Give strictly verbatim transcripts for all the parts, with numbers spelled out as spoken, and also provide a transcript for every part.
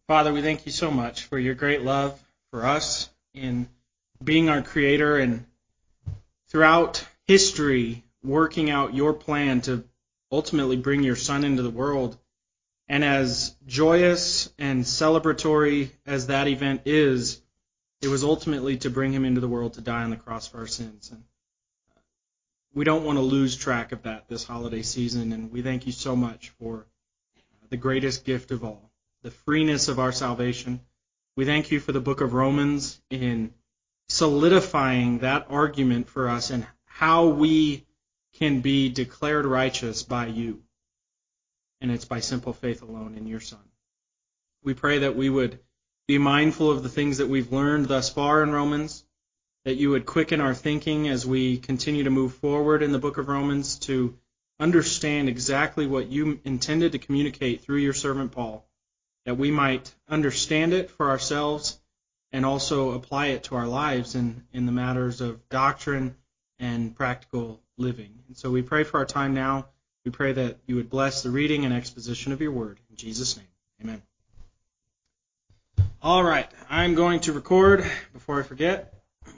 Father, we thank you so much for your great love for us in being our creator and throughout history working out your plan to ultimately bring your Son into the world. And as joyous and celebratory as that event is, it was ultimately to bring him into the world to die on the cross for our sins. And we don't want to lose track of that this holiday season, and we thank you so much for the greatest gift of all, the freeness of our salvation. We thank you for the book of Romans in solidifying that argument for us and how we can be declared righteous by you. And it's by simple faith alone in your Son. We pray that we would be mindful of the things that we've learned thus far in Romans, that you would quicken our thinking as we continue to move forward in the book of Romans to understand exactly what you intended to communicate through your servant Paul, that we might understand it for ourselves and also apply it to our lives in, in the matters of doctrine and practical living. And so we pray for our time now. We pray that you would bless the reading and exposition of your word. In Jesus' name, amen. All right, I'm going to record before I forget.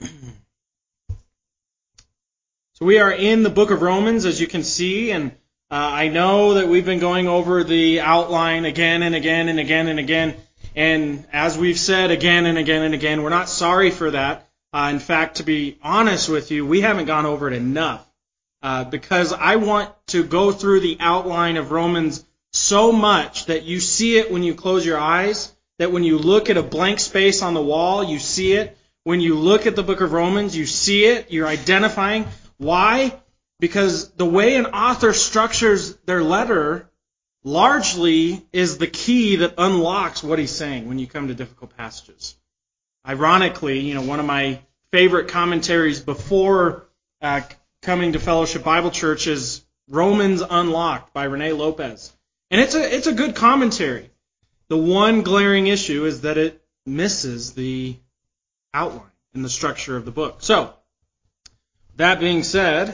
So we are in the book of Romans, as you can see, and uh, I know that we've been going over the outline again and again and again and again, and as we've said again and again and again, we're not sorry for that. Uh, in fact, to be honest with you, we haven't gone over it enough uh, because I want to go through the outline of Romans so much that you see it when you close your eyes, that when you look at a blank space on the wall, you see it. When you look at the book of Romans, you see it. You're identifying. Why? Because the way an author structures their letter largely is the key that unlocks what he's saying when you come to difficult passages. Ironically, you know, one of my favorite commentaries before uh, coming to Fellowship Bible Church is Romans Unlocked by Rene Lopez. And it's a it's a good commentary. The one glaring issue is that it misses the outline and the structure of the book. So, that being said,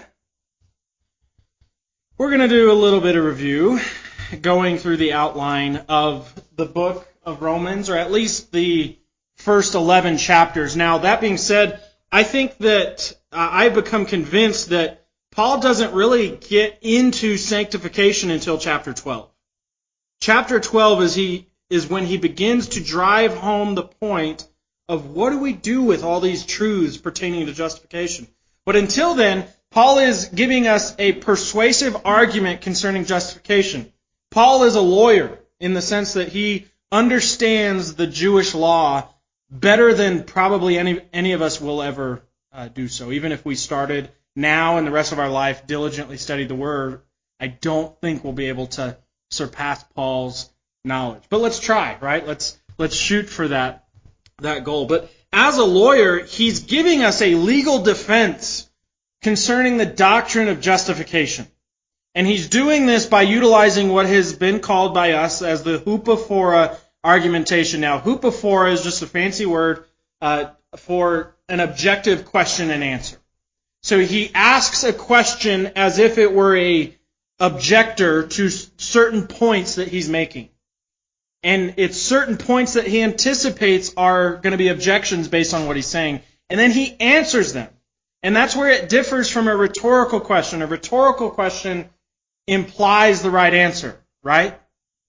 we're going to do a little bit of review going through the outline of the book of Romans, or at least the first eleven chapters. Now, that being said, I think that uh, I've become convinced that Paul doesn't really get into sanctification until chapter twelve. Chapter twelve is he is when he begins to drive home the point of what do we do with all these truths pertaining to justification. But until then, Paul is giving us a persuasive argument concerning justification. Paul is a lawyer in the sense that he understands the Jewish law better than probably any any of us will ever uh, do so. Even if we started now and the rest of our life diligently studied the Word, I don't think we'll be able to surpass Paul's knowledge. But let's try, right? Let's let's shoot for that that goal. But as a lawyer, he's giving us a legal defense concerning the doctrine of justification. And he's doing this by utilizing what has been called by us as the hupophora argumentation. Now, hupophora is just a fancy word uh, for an objective question and answer. So he asks a question as if it were a objector to certain points that he's making. And it's certain points that he anticipates are going to be objections based on what he's saying. And then he answers them. And that's where it differs from a rhetorical question. A rhetorical question implies the right answer, right?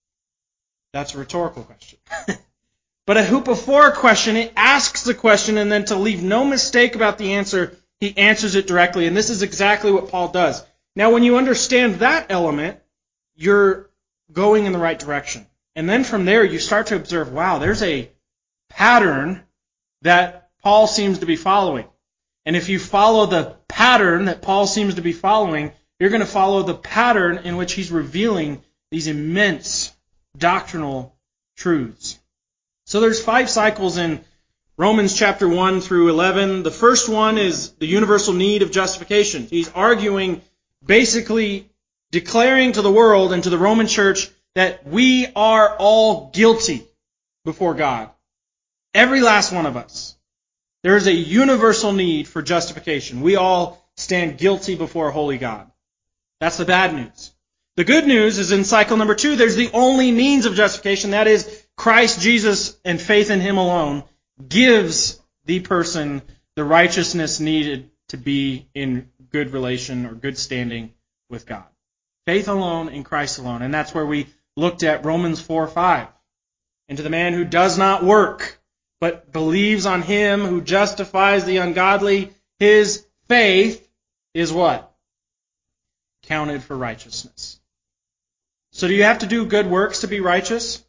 That's a rhetorical question. But a hupophora question, it asks the question, and then to leave no mistake about the answer, he answers it directly. And this is exactly what Paul does. Now, when you understand that element, you're going in the right direction. And then from there, you start to observe, wow, there's a pattern that Paul seems to be following. And if you follow the pattern that Paul seems to be following, you're going to follow the pattern in which he's revealing these immense doctrinal truths. So there's five cycles in Romans chapter one through eleven. The first one is the universal need of justification. He's arguing, basically declaring to the world and to the Roman church that we are all guilty before God. Every last one of us. There is a universal need for justification. We all stand guilty before a holy God. That's the bad news. The good news is in cycle number two, there's the only means of justification, that is Christ Jesus and faith in him alone gives the person the righteousness needed to be in good relation or good standing with God. Faith alone in Christ alone. And that's where we looked at Romans four five. And to the man who does not work, but believes on him who justifies the ungodly, his faith is what? Counted for righteousness. So do you have to do good works to be righteous?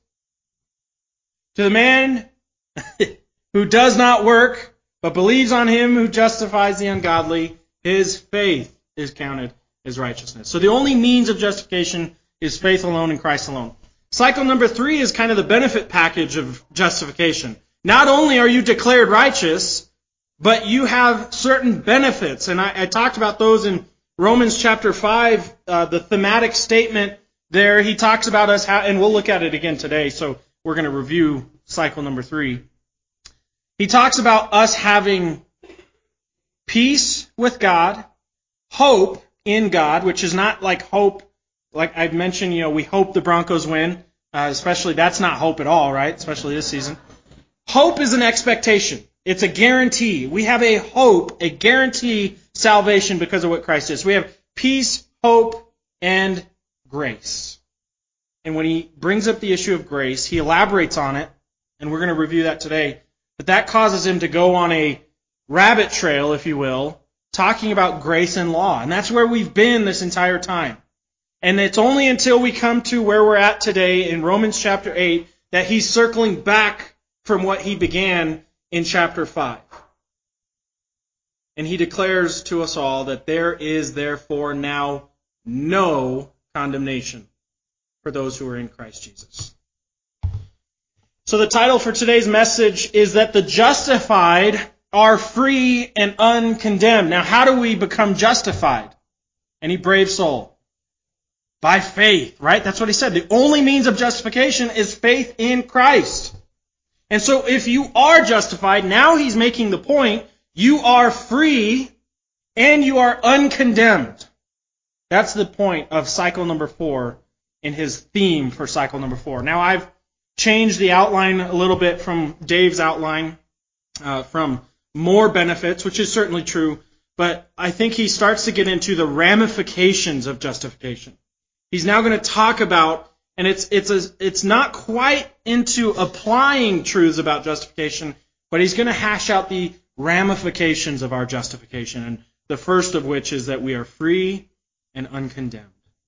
To the man who does not work, but believes on him who justifies the ungodly, his faith is counted as righteousness. So the only means of justification is faith alone in Christ alone. Cycle number three is kind of the benefit package of justification. Not only are you declared righteous, but you have certain benefits. And I, I talked about those in Romans chapter five, uh, the thematic statement there. He talks about us, how, and we'll look at it again today, so we're going to review cycle number three. He talks about us having peace with God, hope in God, which is not like hope, like I've mentioned, you know, we hope the Broncos win, uh, especially, that's not hope at all, right? Especially this season. Hope is an expectation. It's a guarantee. We have a hope, a guarantee salvation because of what Christ is. We have peace, hope, and grace. And when he brings up the issue of grace, he elaborates on it, and we're going to review that today. But that causes him to go on a rabbit trail, if you will, talking about grace and law. And that's where we've been this entire time. And it's only until we come to where we're at today in Romans chapter eight that he's circling back from what he began in chapter five. And he declares to us all that there is therefore now no condemnation for those who are in Christ Jesus. So the title for today's message is that the justified are free and uncondemned. Now, how do we become justified? Any brave soul? By faith, right? That's what he said. The only means of justification is faith in Christ. And so if you are justified, now he's making the point, you are free and you are uncondemned. That's the point of cycle number four in his theme for cycle number four. Now I've changed the outline a little bit from Dave's outline, uh, from more benefits, which is certainly true, but I think he starts to get into the ramifications of justification. He's now going to talk about, and it's it's a, it's not quite into applying truths about justification, but he's going to hash out the ramifications of our justification, and the first of which is that we are free and uncondemned.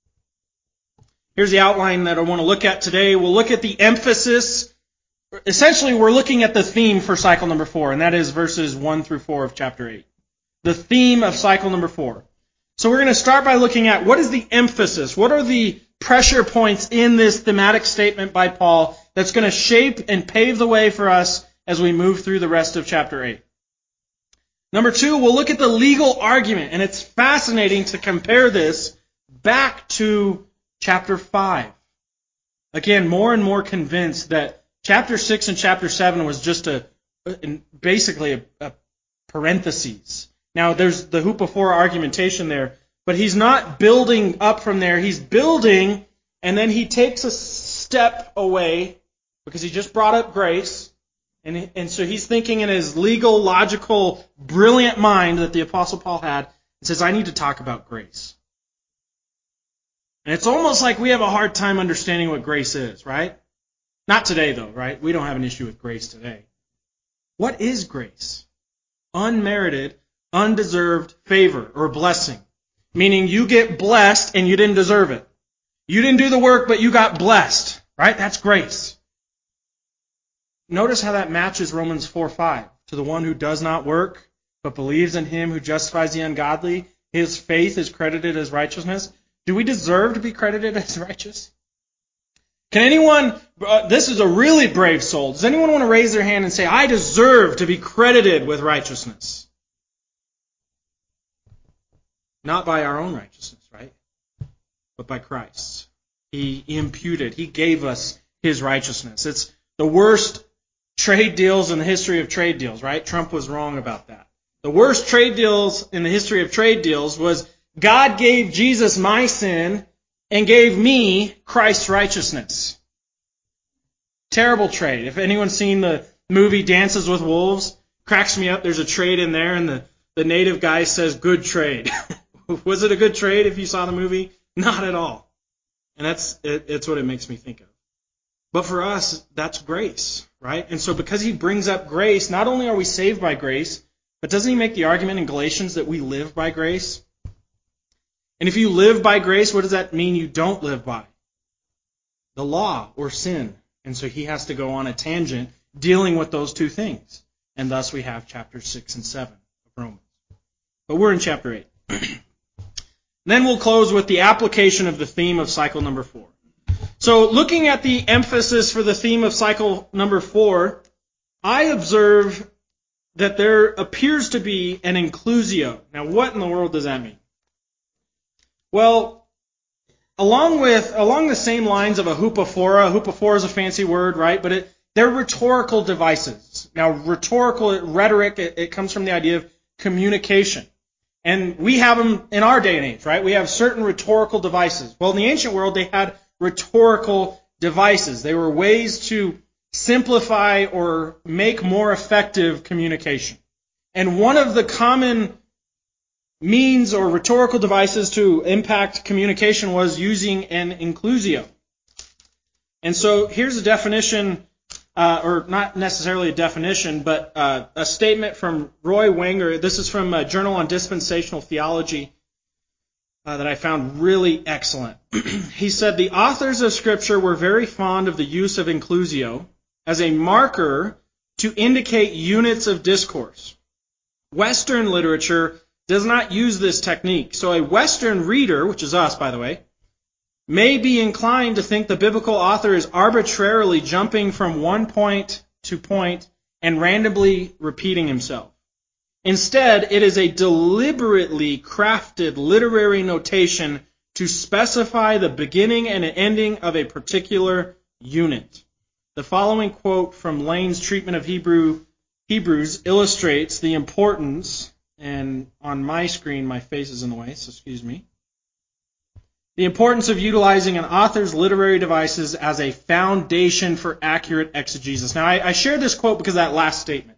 Here's the outline that I want to look at today. We'll look at the emphasis. Essentially, we're looking at the theme for cycle number four, and that is verses one through four of chapter eight. The theme of cycle number four. So we're going to start by looking at what is the emphasis, what are the pressure points in this thematic statement by Paul that's going to shape and pave the way for us as we move through the rest of chapter eight. Number two, we'll look at the legal argument, and it's fascinating to compare this back to chapter five. Again, more and more convinced that chapter six and chapter seven was just a basically a, a parentheses. Now, there's the hoopophora argumentation there, but he's not building up from there. He's building, and then he takes a step away because he just brought up grace, and, and so he's thinking in his legal, logical, brilliant mind that the Apostle Paul had, and says, I need to talk about grace. And it's almost like we have a hard time understanding what grace is, right? Not today, though, right? We don't have an issue with grace today. What is grace? Unmerited, undeserved favor or blessing. Meaning you get blessed and you didn't deserve it. You didn't do the work, but you got blessed. Right? That's grace. Notice how that matches Romans four five. To the one who does not work, but believes in him who justifies the ungodly, his faith is credited as righteousness. Do we deserve to be credited as righteous? Can anyone, uh, this is a really brave soul, does anyone want to raise their hand and say, I deserve to be credited with righteousness? Not by our own righteousness, right? But by Christ. He imputed, He gave us His righteousness. It's the worst trade deals in the history of trade deals, right? Trump was wrong about that. The worst trade deals in the history of trade deals was God gave Jesus my sin and gave me Christ's righteousness. Terrible trade. If anyone's seen the movie Dances with Wolves, cracks me up. There's a trade in there, and the, the native guy says, good trade. Was it a good trade if you saw the movie? Not at all. And that's it, it's what it makes me think of. But for us, that's grace, right? And so because he brings up grace, not only are we saved by grace, but doesn't he make the argument in Galatians that we live by grace? And if you live by grace, what does that mean you don't live by? The law or sin. And so he has to go on a tangent dealing with those two things. And thus we have chapters six and seven of Romans. But we're in chapter eight. Then we'll close with the application of the theme of cycle number four. So looking at the emphasis for the theme of cycle number four, I observe that there appears to be an inclusio. Now, what in the world does that mean? Well, along with along the same lines of a hupophora, hupophora is a fancy word, right? But it, they're rhetorical devices. Now, rhetorical rhetoric, it, it comes from the idea of communication. And we have them in our day and age, right? We have certain rhetorical devices. Well, in the ancient world, they had rhetorical devices. They were ways to simplify or make more effective communication. And one of the common means or rhetorical devices to impact communication was using an inclusio. And so here's a definition, uh, or not necessarily a definition, but uh, a statement from Roy Wenger. This is from a Journal on Dispensational Theology uh, that I found really excellent. He said, the authors of Scripture were very fond of the use of inclusio as a marker to indicate units of discourse. Western literature does not use this technique. So a Western reader, which is us, by the way, may be inclined to think the biblical author is arbitrarily jumping from one point to point and randomly repeating himself. Instead, it is a deliberately crafted literary notation to specify the beginning and ending of a particular unit. The following quote from Lane's treatment of Hebrew Hebrews illustrates the importance, and on my screen my face is in the way, so excuse me, the importance of utilizing an author's literary devices as a foundation for accurate exegesis. Now, I, I share this quote because of that last statement.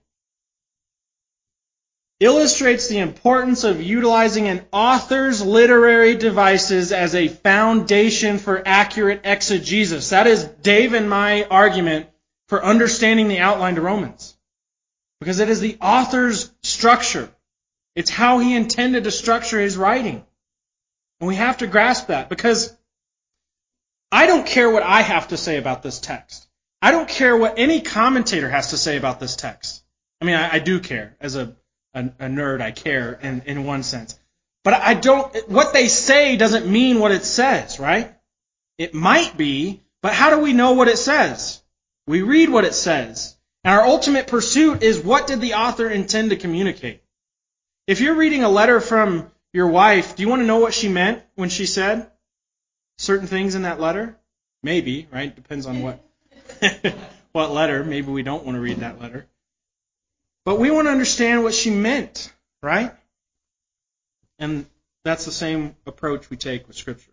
Illustrates the importance of utilizing an author's literary devices as a foundation for accurate exegesis. That is Dave and my argument for understanding the outline to Romans. Because it is the author's structure. It's how he intended to structure his writing. And we have to grasp that, because I don't care what I have to say about this text. I don't care what any commentator has to say about this text. I mean, I, I do care. As a, a, a nerd, I care in, in one sense. But I don't, what they say doesn't mean what it says, right? It might be, but how do we know what it says? We read what it says. And our ultimate pursuit is, what did the author intend to communicate? If you're reading a letter from your wife, do you want to know what she meant when she said certain things in that letter? Maybe, right? Depends on what what letter. Maybe we don't want to read that letter. But we want to understand what she meant, right? And that's the same approach we take with Scripture.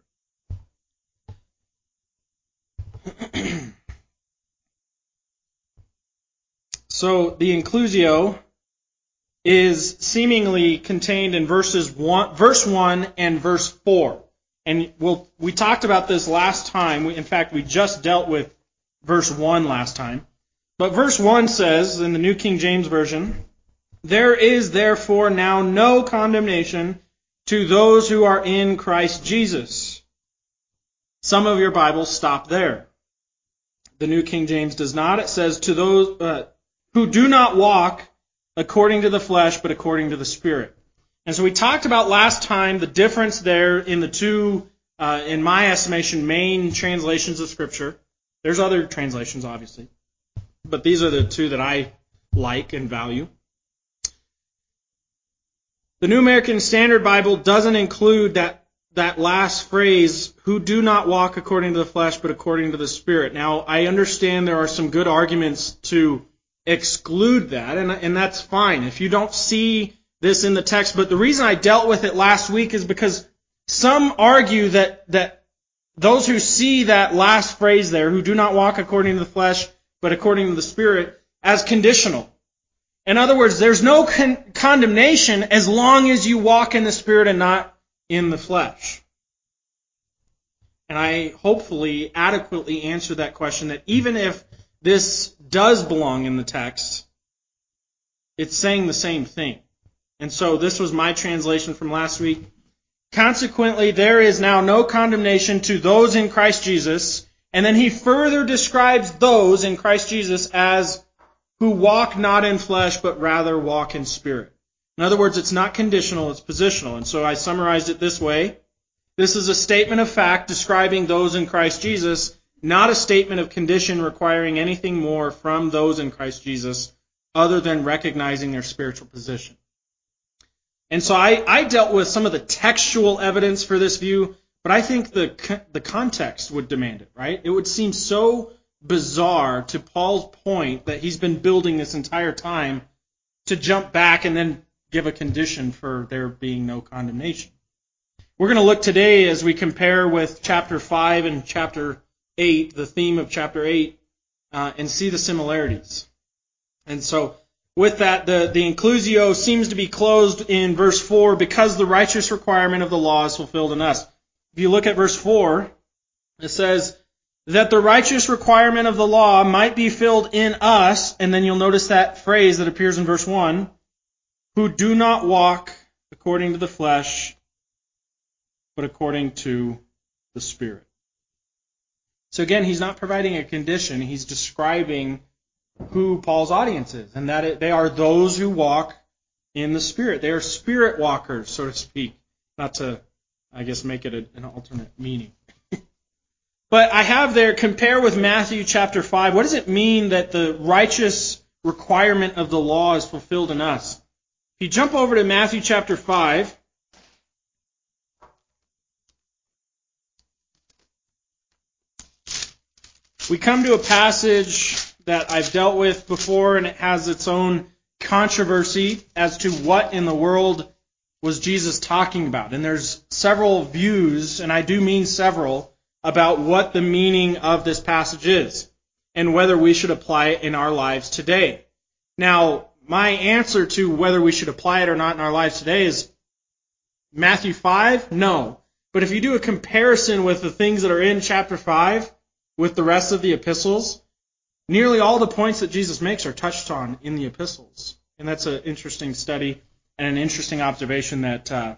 So the inclusio is seemingly contained in verses one, verse one and verse four. And we'll, we talked about this last time. We, in fact, we just dealt with verse one last time. But verse one says, in the New King James Version, there is therefore now no condemnation to those who are in Christ Jesus. Some of your Bibles stop there. The New King James does not. It says, to those uh, who do not walk according to the flesh, but according to the Spirit. And so we talked about last time the difference there in the two, uh, in my estimation, main translations of Scripture. There's other translations, obviously, but these are the two that I like and value. The New American Standard Bible doesn't include that, that last phrase, who do not walk according to the flesh, but according to the Spirit. Now, I understand there are some good arguments to exclude that, and, and that's fine if you don't see this in the text. But the reason I dealt with it last week is because some argue that, that those who see that last phrase there, who do not walk according to the flesh, but according to the Spirit, as conditional. In other words, there's no con- condemnation as long as you walk in the Spirit and not in the flesh. And I hopefully adequately answered that question, that even if this does belong in the text, it's saying the same thing. And so this was my translation from last week. Consequently, there is now no condemnation to those in Christ Jesus. And then he further describes those in Christ Jesus as who walk not in flesh, but rather walk in spirit. In other words, it's not conditional, it's positional. And so I summarized it this way. This is a statement of fact describing those in Christ Jesus, not a statement of condition requiring anything more from those in Christ Jesus other than recognizing their spiritual position. And so I, I dealt with some of the textual evidence for this view, but I think the the context would demand it, right? It would seem so bizarre to Paul's point that he's been building this entire time to jump back and then give a condition for there being no condemnation. We're going to look today as we compare with chapter five and chapter eight, the theme of chapter eight, uh, and see the similarities. And so with that, the, the inclusio seems to be closed in verse four because the righteous requirement of the law is fulfilled in us. If you look at verse four, it says that the righteous requirement of the law might be filled in us, and then you'll notice that phrase that appears in verse one, who do not walk according to the flesh, but according to the Spirit. So again, he's not providing a condition, he's describing who Paul's audience is, and that it, they are those who walk in the Spirit. They are spirit walkers, so to speak. Not to, I guess, make it a, an alternate meaning. But I have there, compare with Matthew chapter five. What does it mean that the righteous requirement of the law is fulfilled in us? If you jump over to Matthew chapter five, we come to a passage that I've dealt with before, and it has its own controversy as to what in the world was Jesus talking about. And there's several views, and I do mean several, about what the meaning of this passage is and whether we should apply it in our lives today. Now, my answer to whether we should apply it or not in our lives today is Matthew five, no. But if you do a comparison with the things that are in chapter five with the rest of the epistles, nearly all the points that Jesus makes are touched on in the epistles. And that's an interesting study and an interesting observation that uh,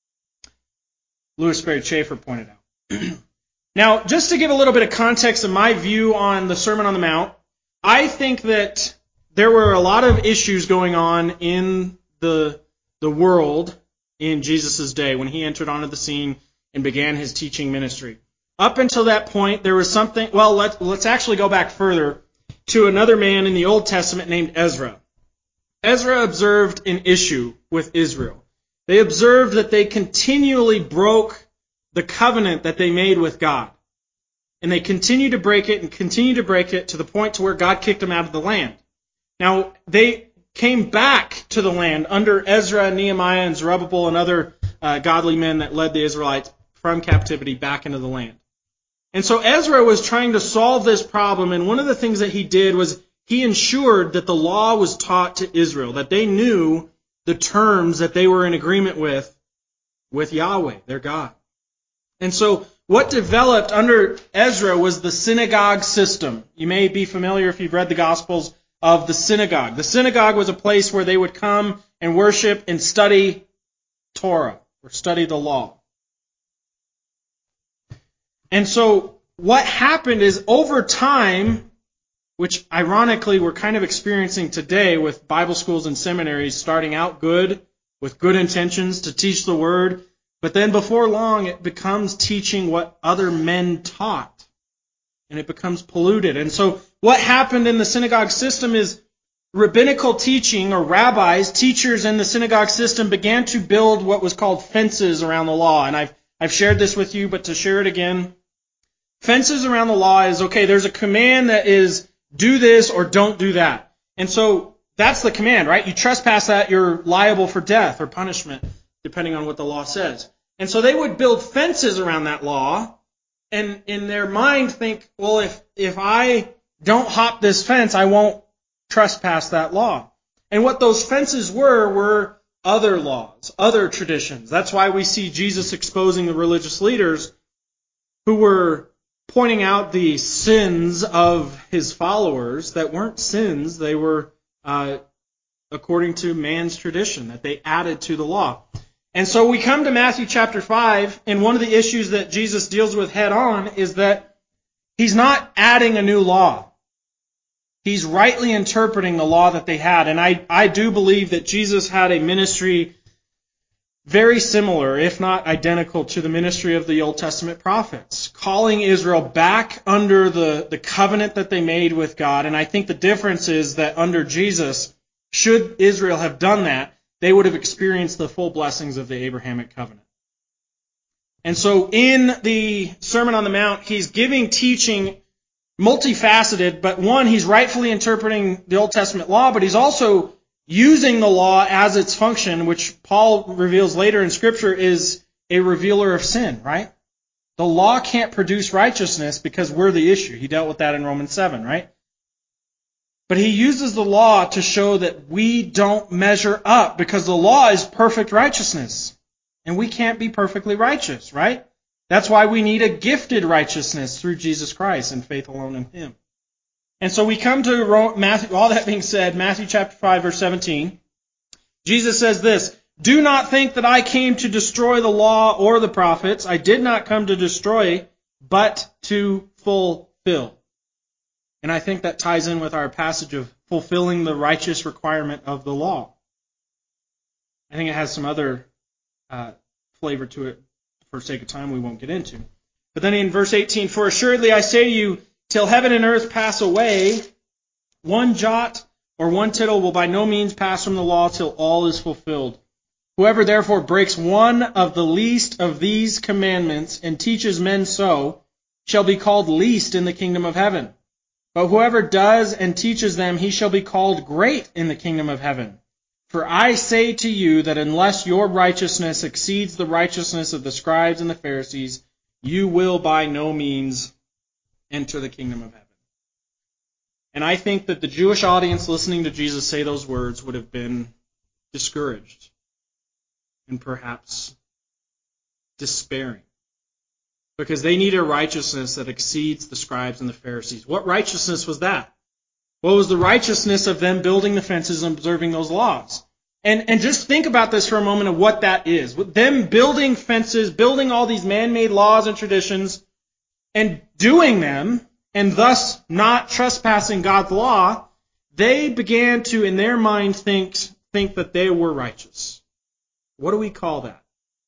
Louis Sperry Chafer pointed out. Now, just to give a little bit of context of my view on the Sermon on the Mount, I think that there were a lot of issues going on in the, the world in Jesus' day when he entered onto the scene and began his teaching ministry. Up until that point, there was something, well, let, let's actually go back further to another man in the Old Testament named Ezra. Ezra observed an issue with Israel. They observed that they continually broke the covenant that they made with God. And they continued to break it and continued to break it to the point to where God kicked them out of the land. Now, they came back to the land under Ezra, Nehemiah, and Zerubbabel and other uh, godly men that led the Israelites from captivity back into the land. And so Ezra was trying to solve this problem, and one of the things that he did was he ensured that the law was taught to Israel, that they knew the terms that they were in agreement with, with Yahweh, their God. And so what developed under Ezra was the synagogue system. You may be familiar if you've read the Gospels of the synagogue. The synagogue was a place where they would come and worship and study Torah, or study the law. And so what happened is over time, which ironically we're kind of experiencing today with Bible schools and seminaries starting out good, with good intentions to teach the Word, but then before long it becomes teaching what other men taught, and it becomes polluted. And so what happened in the synagogue system is rabbinical teaching, or rabbis, teachers in the synagogue system, began to build what was called fences around the law. And I've I've shared this with you, but to share it again, fences around the law is, okay, there's a command that is do this or don't do that. And so that's the command, right? You trespass that, you're liable for death or punishment, depending on what the law says. And so they would build fences around that law, and in their mind think, well, if if I don't hop this fence, I won't trespass that law. And what those fences were, were other laws, other traditions. That's why we see Jesus exposing the religious leaders who were pointing out the sins of his followers that weren't sins. They were uh, according to man's tradition that they added to the law. And so we come to Matthew chapter five, and one of the issues that Jesus deals with head on is that he's not adding a new law. He's rightly interpreting the law that they had. And I, I do believe that Jesus had a ministry very similar, if not identical, to the ministry of the Old Testament prophets, calling Israel back under the, the covenant that they made with God. And I think the difference is that under Jesus, should Israel have done that, they would have experienced the full blessings of the Abrahamic covenant. And so in the Sermon on the Mount, he's giving teaching multifaceted, but one, he's rightfully interpreting the Old Testament law, but he's also using the law as its function, which Paul reveals later in Scripture is a revealer of sin, right? The law can't produce righteousness because we're the issue. He dealt with that in Romans seven, right? But he uses the law to show that we don't measure up because the law is perfect righteousness. And we can't be perfectly righteous, right? That's why we need a gifted righteousness through Jesus Christ and faith alone in Him. And so we come to Matthew, all that being said, Matthew chapter five, verse seventeen. Jesus says this, "Do not think that I came to destroy the law or the prophets. I did not come to destroy, but to fulfill." And I think that ties in with our passage of fulfilling the righteous requirement of the law. I think it has some other uh, flavor to it. For sake of time, we won't get into. But then in verse eighteen, "For assuredly I say to you, till heaven and earth pass away, one jot or one tittle will by no means pass from the law till all is fulfilled. Whoever therefore breaks one of the least of these commandments and teaches men so, shall be called least in the kingdom of heaven. But whoever does and teaches them, he shall be called great in the kingdom of heaven. For I say to you that unless your righteousness exceeds the righteousness of the scribes and the Pharisees, you will by no means enter the kingdom of heaven." And I think that the Jewish audience listening to Jesus say those words would have been discouraged and perhaps despairing, because they need a righteousness that exceeds the scribes and the Pharisees. What righteousness was that? What was the righteousness of them building the fences and observing those laws? And, and just think about this for a moment of what that is. With them building fences, building all these man-made laws and traditions, and doing them, and thus not trespassing God's law, they began to, in their mind, think, think that they were righteous. What do we call that?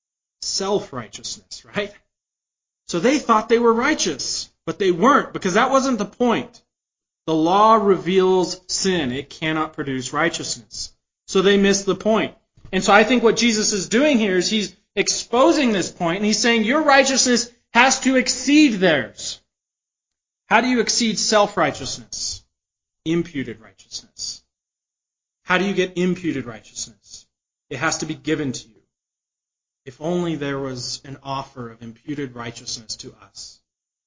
Self-righteousness, right? So they thought they were righteous, but they weren't, because that wasn't the point. The law reveals sin. It cannot produce righteousness. So they missed the point. And so I think what Jesus is doing here is he's exposing this point, and he's saying your righteousness has to exceed theirs. How do you exceed self-righteousness? Imputed righteousness. How do you get imputed righteousness? It has to be given to you. If only there was an offer of imputed righteousness to us.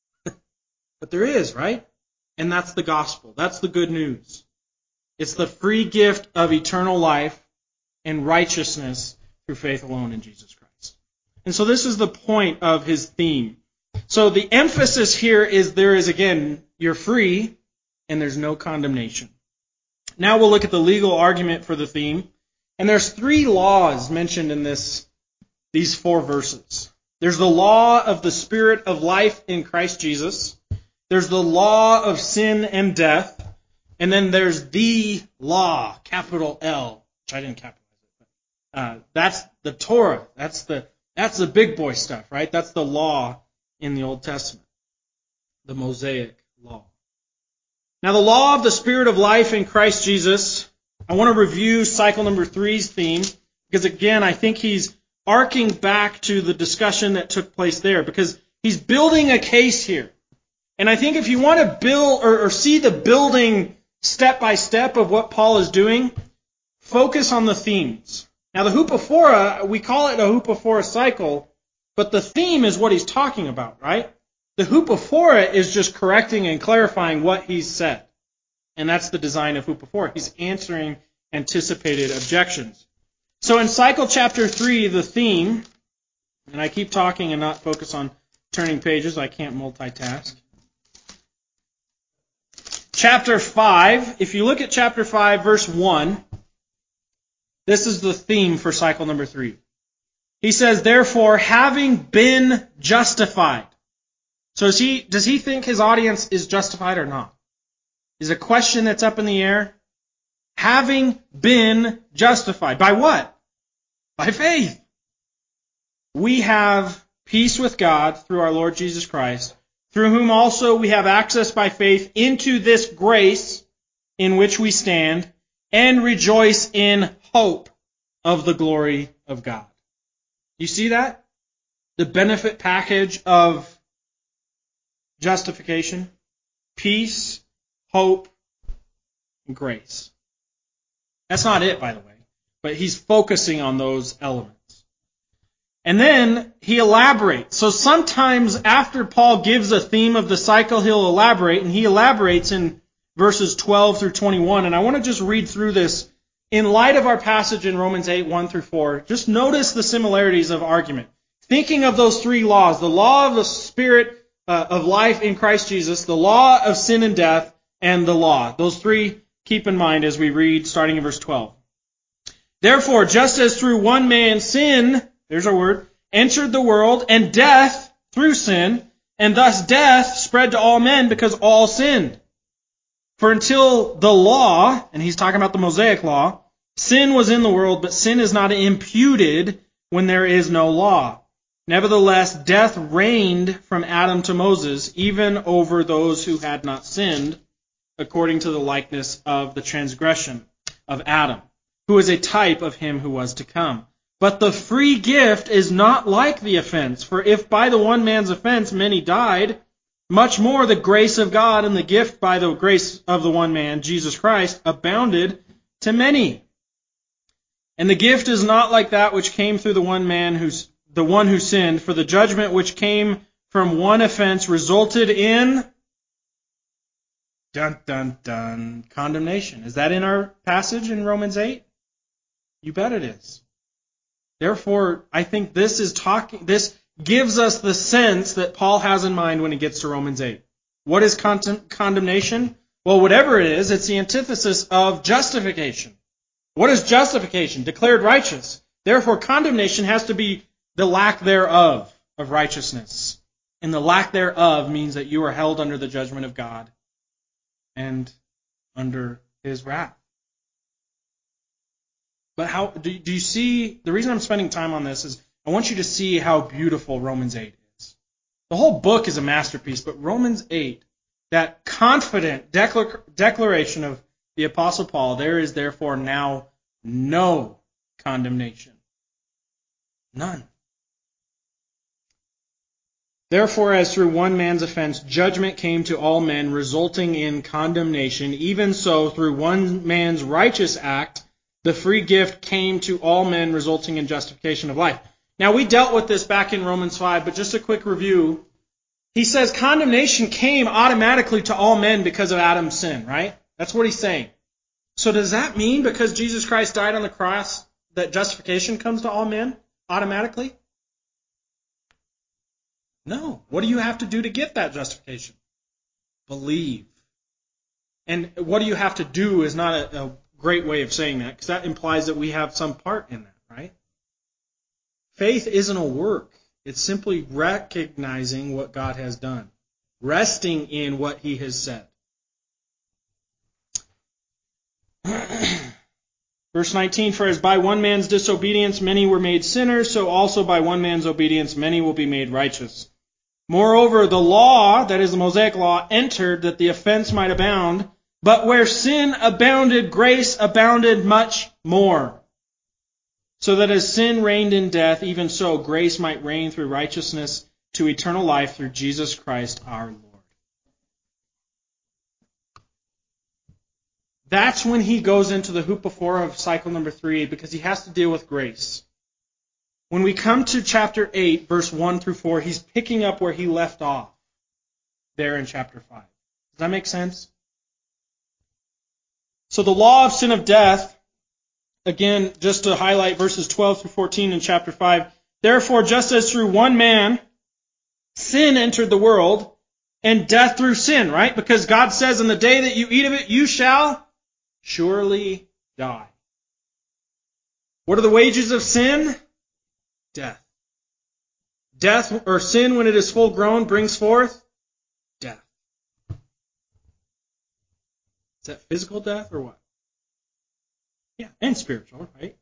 But there is, right? And that's the gospel. That's the good news. It's the free gift of eternal life and righteousness through faith alone in Jesus Christ. And so this is the point of his theme. So the emphasis here is there is, again, you're free and there's no condemnation. Now we'll look at the legal argument for the theme. And there's three laws mentioned in this, these four verses. There's the law of the Spirit of life in Christ Jesus. There's the law of sin and death. And then there's the law, capital L, which I didn't capitalize it. But, uh, that's the Torah. That's the that's the big boy stuff, right? That's the law in the Old Testament, the Mosaic law. Now, the law of the Spirit of life in Christ Jesus, I want to review cycle number three's theme, because again, I think he's arcing back to the discussion that took place there, because he's building a case here. And I think if you want to build or, or see the building step by step of what Paul is doing, focus on the themes. Now, the hupophora, we call it a hupophora cycle, but the theme is what he's talking about, right? The hupophora is just correcting and clarifying what he's said. And that's the design of hupophora. He's answering anticipated objections. So in Cycle Chapter three, the theme, and I keep talking and not focus on turning pages, I can't multitask. Chapter five, if you look at Chapter five, verse one, this is the theme for cycle number three. He says, therefore, having been justified. So is he, does he think his audience is justified or not? Is a question that's up in the air. Having been justified. By what? By faith. We have peace with God through our Lord Jesus Christ, through whom also we have access by faith into this grace in which we stand, and rejoice in hope of the glory of God. You see that? The benefit package of justification, peace, hope, and grace. That's not it, by the way, but he's focusing on those elements. And then he elaborates. So sometimes after Paul gives a theme of the cycle, he'll elaborate, and he elaborates in verses twelve through twenty-one. And I want to just read through this in light of our passage in Romans eight, one through four. Just notice the similarities of argument. Thinking of those three laws, the law of the Spirit uh, of life in Christ Jesus, the law of sin and death, and the law. Those three keep in mind as we read starting in verse twelve. Therefore, just as through one man sin, there's our word, entered the world, and death through sin, and thus death spread to all men because all sinned. For until the law, and he's talking about the Mosaic law, sin was in the world, but sin is not imputed when there is no law. Nevertheless, death reigned from Adam to Moses, even over those who had not sinned, according to the likeness of the transgression of Adam, who is a type of him who was to come. But the free gift is not like the offense. For if by the one man's offense many died, much more the grace of God and the gift by the grace of the one man, Jesus Christ, abounded to many. And the gift is not like that which came through the one man who's the one who sinned. For the judgment which came from one offense resulted in dun dun dun condemnation. Is that in our passage in Romans eight? You bet it is. Therefore, I think this is talking. This gives us the sense that Paul has in mind when he gets to Romans eight. What is con- condemnation? Well, whatever it is, it's the antithesis of justification. What is justification? Declared righteous. Therefore, condemnation has to be the lack thereof of righteousness. And the lack thereof means that you are held under the judgment of God and under His wrath. But how do, do you see, the reason I'm spending time on this is I want you to see how beautiful Romans eight is. The whole book is a masterpiece, but Romans eight, that confident declar- declaration of the Apostle Paul, there is therefore now no condemnation. None. Therefore, as through one man's offense judgment came to all men, resulting in condemnation, even so through one man's righteous act, the free gift came to all men, resulting in justification of life. Now, we dealt with this back in Romans five, but just a quick review. He says condemnation came automatically to all men because of Adam's sin, right? That's what he's saying. So does that mean because Jesus Christ died on the cross that justification comes to all men automatically? No. What do you have to do to get that justification? Believe. And what do you have to do is not a, a great way of saying that, because that implies that we have some part in that, right? Faith isn't a work. It's simply recognizing what God has done, resting in what He has said. Verse nineteen, for as by one man's disobedience many were made sinners, so also by one man's obedience many will be made righteous. Moreover, the law, that is the Mosaic law, entered that the offense might abound, but where sin abounded, grace abounded much more. So that as sin reigned in death, even so grace might reign through righteousness to eternal life through Jesus Christ our Lord. That's when he goes into the hupophora of cycle number three, because he has to deal with grace. When we come to chapter eight, verse one through four, he's picking up where he left off. there in chapter five. Does that make sense? So the law of sin of death, again, just to highlight verses twelve through fourteen in chapter five, therefore, just as through one man sin entered the world, and death through sin, right? Because God says, in the day that you eat of it, you shall surely die. What are the wages of sin? Death. Death, or sin when it is full grown, brings forth death. Is that physical death or what? Yeah, and spiritual, right?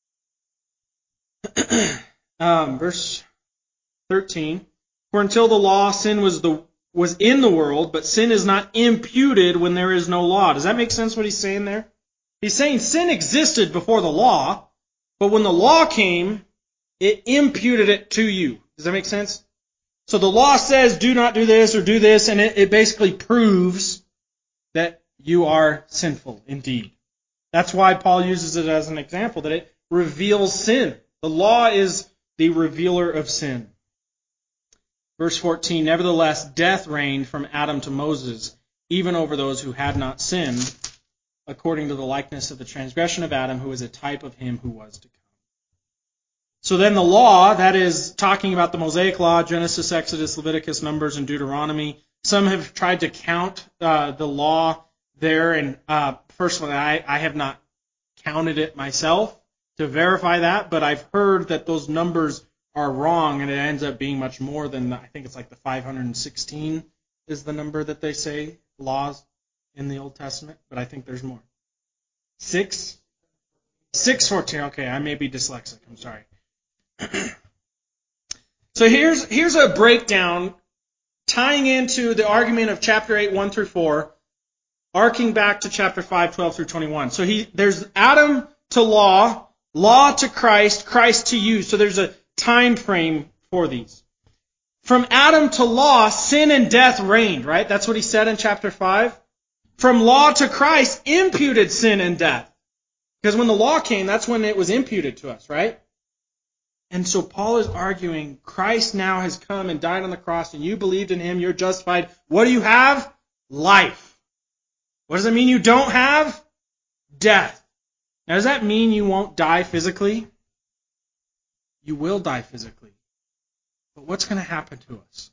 um, verse thirteen. For until the law, sin was the was in the world, but sin is not imputed when there is no law. Does that make sense what he's saying there? He's saying sin existed before the law, but when the law came, it imputed it to you. Does that make sense? So the law says, do not do this or do this, and it, it basically proves that you are sinful indeed. That's why Paul uses it as an example, that it reveals sin. The law is the revealer of sin. Verse fourteen, nevertheless, death reigned from Adam to Moses, even over those who had not sinned, according to the likeness of the transgression of Adam, who is a type of him who was to come. So then the law, that is talking about the Mosaic Law, Genesis, Exodus, Leviticus, Numbers, and Deuteronomy. Some have tried to count uh, the law there, and uh, personally, I, I have not counted it myself to verify that, but I've heard that those numbers are wrong, and it ends up being much more than, I think it's like the five hundred sixteen is the number that they say, laws in the Old Testament, but I think there's more. Six? six fourteen, okay, I may be dyslexic, I'm sorry. So here's here's a breakdown tying into the argument of chapter eight, one through four, arcing back to chapter five, twelve through twenty-one. So he there's Adam to law, law to Christ, Christ to you. So there's a time frame for these. From Adam to law, sin and death reigned, right? That's what he said in chapter five. From law to Christ, imputed sin and death. Because when the law came, that's when it was imputed to us, right? And so Paul is arguing, Christ now has come and died on the cross, and you believed in him, you're justified. What do you have? Life. What does it mean you don't have? Death. Now, does that mean you won't die physically? You will die physically. But what's going to happen to us?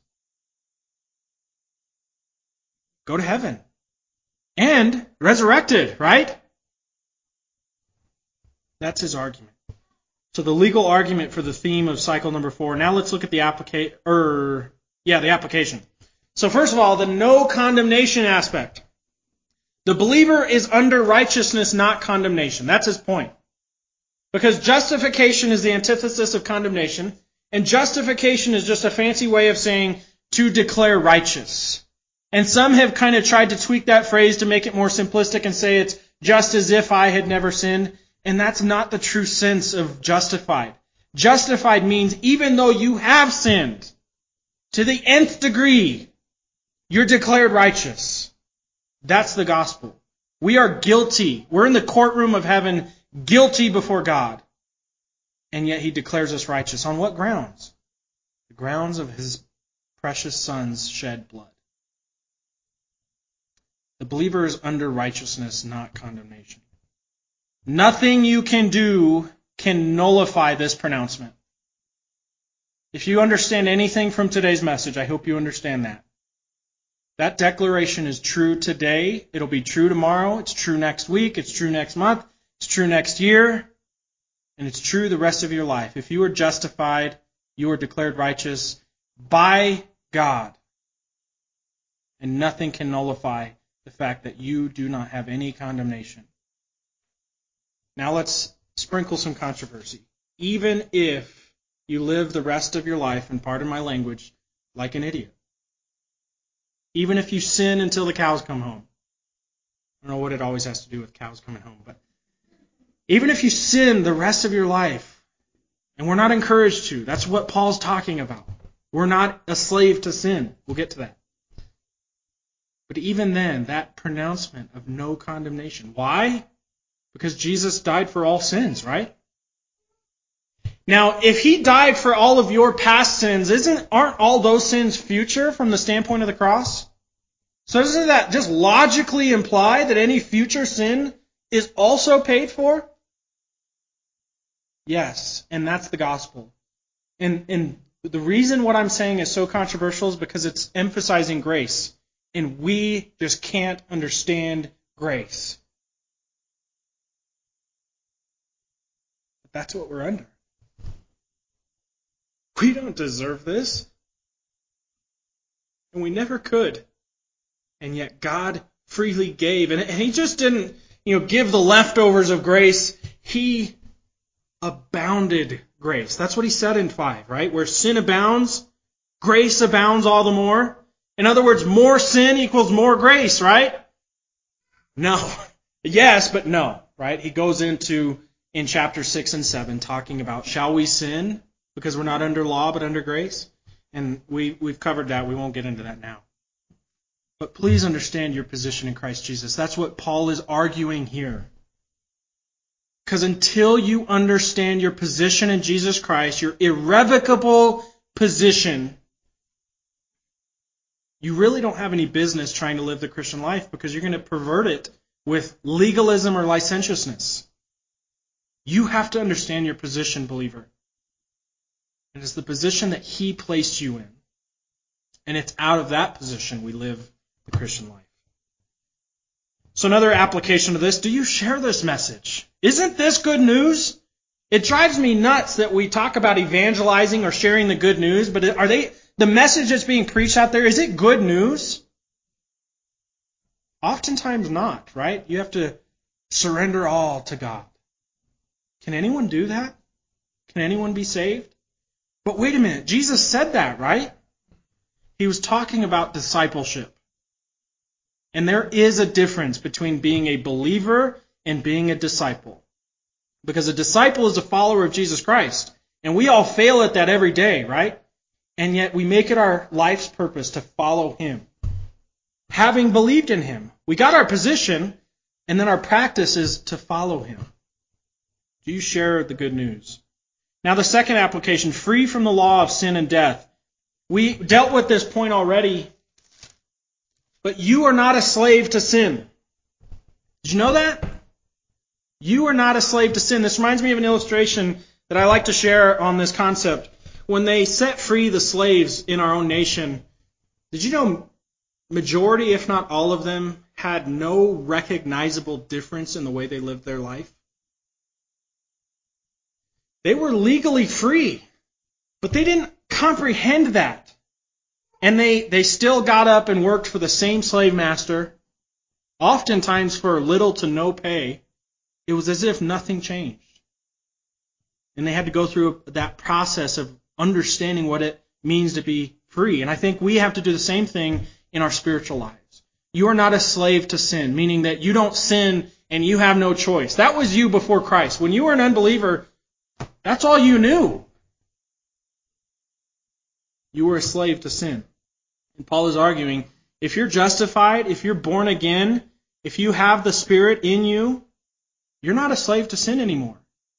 Go to heaven. And resurrected, right? That's his argument. So the legal argument for the theme of cycle number four. Now let's look at the application, or yeah, the application. So first of all, the no condemnation aspect. The believer is under righteousness, not condemnation. That's his point. Because justification is the antithesis of condemnation, and justification is just a fancy way of saying to declare righteous. And some have kind of tried to tweak that phrase to make it more simplistic and say it's just as if I had never sinned. And that's not the true sense of justified. Justified means even though you have sinned to the nth degree, you're declared righteous. That's the gospel. We are guilty. We're in the courtroom of heaven, guilty before God. And yet he declares us righteous. On what grounds? The grounds of his precious son's shed blood. The believer is under righteousness, not condemnation. Nothing you can do can nullify this pronouncement. If you understand anything from today's message, I hope you understand that. That declaration is true today. It'll be true tomorrow. It's true next week. It's true next month. It's true next year. And it's true the rest of your life. If you are justified, you are declared righteous by God. And nothing can nullify the fact that you do not have any condemnation. Now let's sprinkle some controversy. Even if you live the rest of your life, and pardon my language, like an idiot. Even if you sin until the cows come home. I don't know what it always has to do with cows coming home, but even if you sin the rest of your life, and we're not encouraged to, that's what Paul's talking about. We're not a slave to sin. We'll get to that. But even then, that pronouncement of no condemnation. Why? Because Jesus died for all sins, right? Now, if he died for all of your past sins, isn't aren't all those sins future from the standpoint of the cross? So doesn't that just logically imply that any future sin is also paid for? Yes, and that's the gospel. And, and the reason what I'm saying is so controversial is because it's emphasizing grace. And we just can't understand grace. But that's what we're under. We don't deserve this. And we never could. And yet God freely gave. And He just didn't, you know, give the leftovers of grace. He abounded grace. That's what He said in five, right? Where sin abounds, grace abounds all the more. In other words, more sin equals more grace, right? No. Yes, but no, right? He goes into, in chapter six and seven, talking about, shall we sin because we're not under law but under grace? And we, we've covered that. We won't get into that now. But please understand your position in Christ Jesus. That's what Paul is arguing here. Because until you understand your position in Jesus Christ, your irrevocable position, you really don't have any business trying to live the Christian life because you're going to pervert it with legalism or licentiousness. You have to understand your position, believer. It is the position that He placed you in. And it's out of that position we live the Christian life. So another application of this, do you share this message? Isn't this good news? It drives me nuts that we talk about evangelizing or sharing the good news, but are they the message that's being preached out there, is it good news? Oftentimes not, right? You have to surrender all to God. Can anyone do that? Can anyone be saved? But wait a minute, Jesus said that, right? He was talking about discipleship. And there is a difference between being a believer and being a disciple. Because a disciple is a follower of Jesus Christ. And we all fail at that every day, right? And yet we make it our life's purpose to follow Him. Having believed in Him. We got our position, and then our practice is to follow Him. Do you share the good news? Now the second application, free from the law of sin and death. We dealt with this point already, but you are not a slave to sin. Did you know that? You are not a slave to sin. This reminds me of an illustration that I like to share on this concept. When they set free the slaves in our own nation, did you know majority, if not all of them, had no recognizable difference in the way they lived their life? They were legally free, but they didn't comprehend that. And they, they still got up and worked for the same slave master, oftentimes for little to no pay. It was as if nothing changed. And they had to go through that process of understanding what it means to be free. And I think we have to do the same thing in our spiritual lives. You are not a slave to sin, meaning that you don't sin and you have no choice. That was you before Christ. When you were an unbeliever, that's all you knew. You were a slave to sin. And Paul is arguing, if you're justified, if you're born again, if you have the Spirit in you, you're not a slave to sin anymore.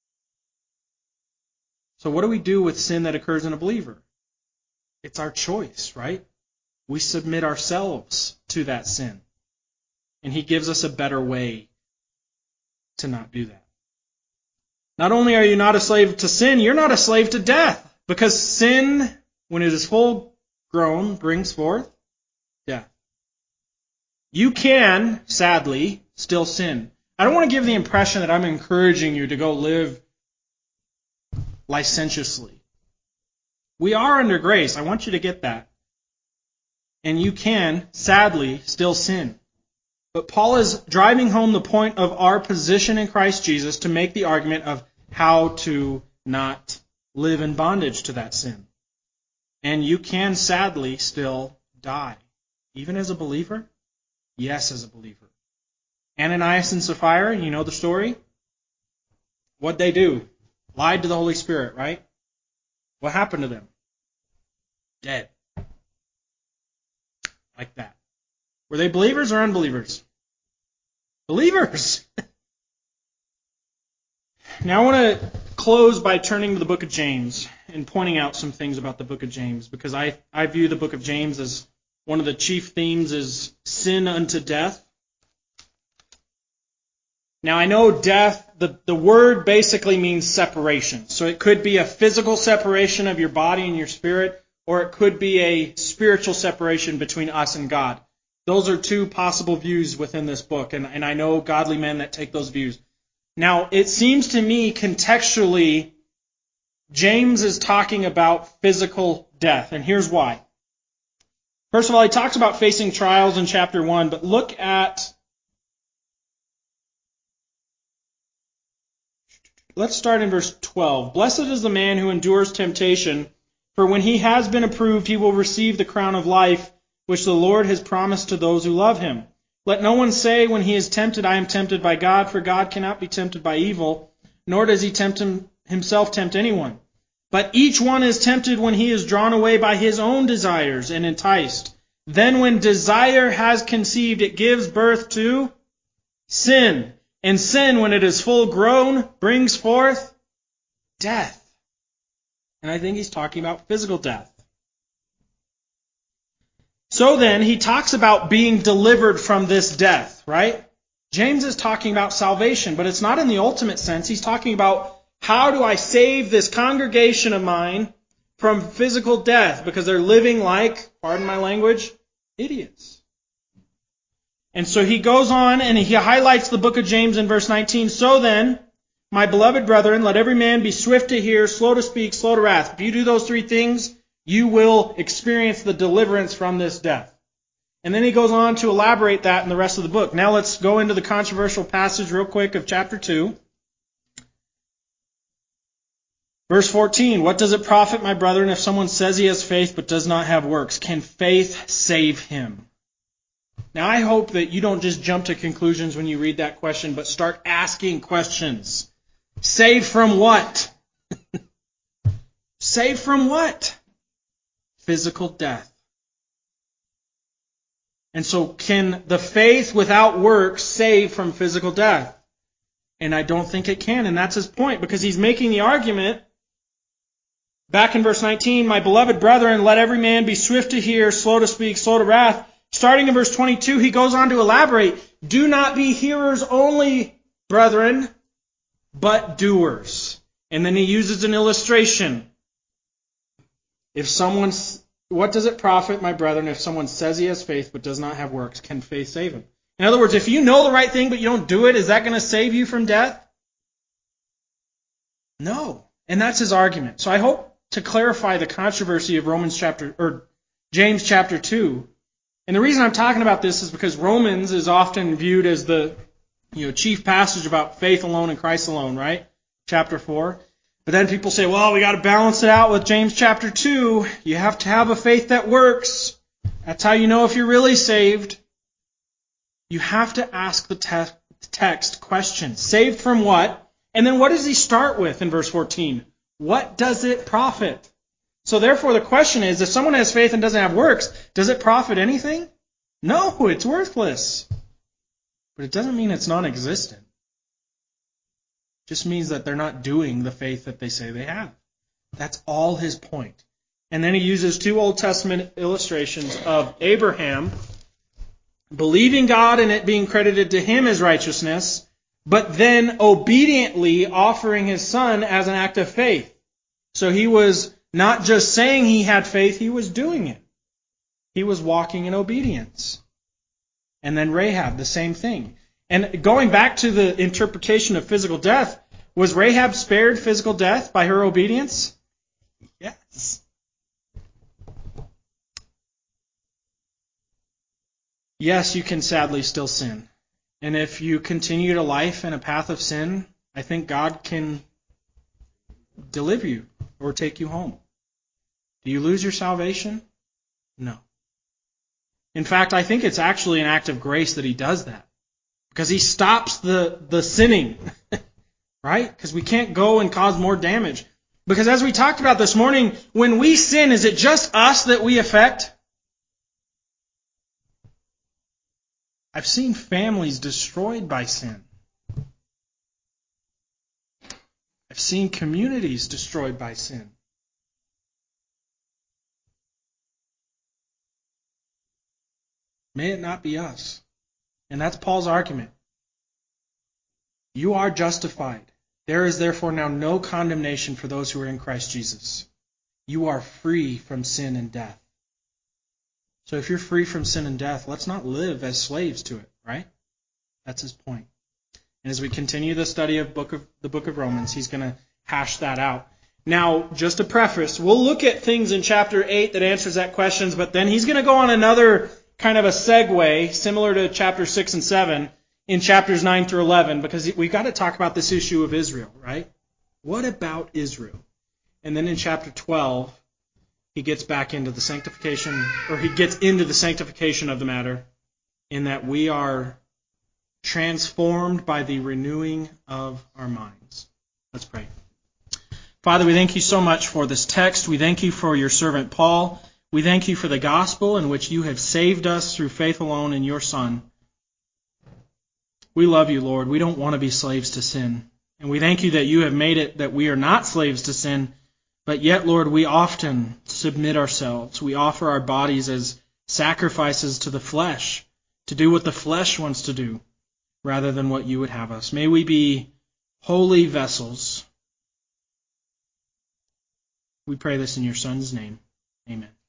So what do we do with sin that occurs in a believer? It's our choice, right? We submit ourselves to that sin. And He gives us a better way to not do that. Not only are you not a slave to sin, you're not a slave to death. Because sin, when it is full grown, brings forth death. You can, sadly, still sin. I don't want to give the impression that I'm encouraging you to go live licentiously. We are under grace. I want you to get that. And you can, sadly, still sin. But Paul is driving home the point of our position in Christ Jesus to make the argument of how to not live in bondage to that sin. And you can, sadly, still die. Even as a believer? Yes, as a believer. Ananias and Sapphira, you know the story? What'd they do? Lied to the Holy Spirit, right? What happened to them? Dead. Like that. Were they believers or unbelievers? Believers! Now I want to close by turning to the book of James and pointing out some things about the book of James, because I, I view the book of James as one of the chief themes is sin unto death. Now I know death, the, the word basically means separation. So it could be a physical separation of your body and your spirit, or it could be a spiritual separation between us and God. Those are two possible views within this book, and, and I know godly men that take those views. Now, it seems to me contextually, James is talking about physical death, and here's why. First of all, he talks about facing trials in chapter one, but look at, let's start in verse twelve. Blessed is the man who endures temptation, for when he has been approved, he will receive the crown of life, which the Lord has promised to those who love him. Let no one say when he is tempted, I am tempted by God, for God cannot be tempted by evil, nor does he tempt him, himself tempt anyone. But each one is tempted when he is drawn away by his own desires and enticed. Then when desire has conceived, it gives birth to sin. And sin, when it is full grown, brings forth death. And I think he's talking about physical death. So then, he talks about being delivered from this death, right? James is talking about salvation, but it's not in the ultimate sense. He's talking about how do I save this congregation of mine from physical death because they're living like, pardon my language, idiots. And so he goes on and he highlights the book of James in verse nineteen. So then, my beloved brethren, let every man be swift to hear, slow to speak, slow to wrath. If you do those three things, you will experience the deliverance from this death. And then he goes on to elaborate that in the rest of the book. Now let's go into the controversial passage real quick of chapter two. Verse fourteen, what does it profit, my brethren, if someone says he has faith but does not have works? Can faith save him? Now I hope that you don't just jump to conclusions when you read that question, but start asking questions. Save from what? Save from what? Physical death. And so can the faith without works save from physical death? And I don't think it can, and that's his point, because he's making the argument, back in verse nineteen, my beloved brethren, let every man be swift to hear, slow to speak, slow to wrath. Starting in verse twenty-two, he goes on to elaborate, do not be hearers only, brethren, but doers. And then he uses an illustration. If someone's, what does it profit, my brethren, if someone says he has faith but does not have works? Can faith save him? In other words, if you know the right thing but you don't do it, is that going to save you from death? No. And that's his argument. So I hope to clarify the controversy of Romans chapter, or James chapter two. And the reason I'm talking about this is because Romans is often viewed as the, you know, chief passage about faith alone and Christ alone, right? Chapter four. But then people say, well, we got to balance it out with James chapter two. You have to have a faith that works. That's how you know if you're really saved. You have to ask the te- text questions. Saved from what? And then what does he start with in verse fourteen? What does it profit? So therefore the question is, if someone has faith and doesn't have works, does it profit anything? No, it's worthless. But it doesn't mean it's non-existent. It just means that they're not doing the faith that they say they have. That's all his point. And then he uses two Old Testament illustrations of Abraham believing God and it being credited to him as righteousness, but then obediently offering his son as an act of faith. So he was not just saying he had faith, he was doing it. He was walking in obedience. And then Rahab, the same thing. And going back to the interpretation of physical death, was Rahab spared physical death by her obedience? Yes. Yes, you can sadly still sin. And if you continue to life in a path of sin, I think God can deliver you or take you home. Do you lose your salvation? No. In fact, I think it's actually an act of grace that he does that. Because he stops the, the sinning. Right? Because we can't go and cause more damage. Because as we talked about this morning, when we sin, is it just us that we affect? I've seen families destroyed by sin. I've seen communities destroyed by sin. May it not be us. And that's Paul's argument. You are justified. There is therefore now no condemnation for those who are in Christ Jesus. You are free from sin and death. So if you're free from sin and death, let's not live as slaves to it, right? That's his point. And as we continue the study of book of the book of Romans, he's going to hash that out. Now, just a preface, we'll look at things in chapter eight that answers that question, but then he's going to go on another kind of a segue, similar to chapter six and seven, in chapters nine through eleven, because we've got to talk about this issue of Israel, right? What about Israel? And then in chapter twelve, he gets back into the sanctification, or he gets into the sanctification of the matter, in that we are transformed by the renewing of our minds. Let's pray. Father, we thank you so much for this text. We thank you for your servant Paul. We thank you for the gospel in which you have saved us through faith alone in your Son. We love you, Lord. We don't want to be slaves to sin. And we thank you that you have made it that we are not slaves to sin, but yet, Lord, we often submit ourselves. We offer our bodies as sacrifices to the flesh, to do what the flesh wants to do, rather than what you would have us. May we be holy vessels. We pray this in your Son's name. Amen.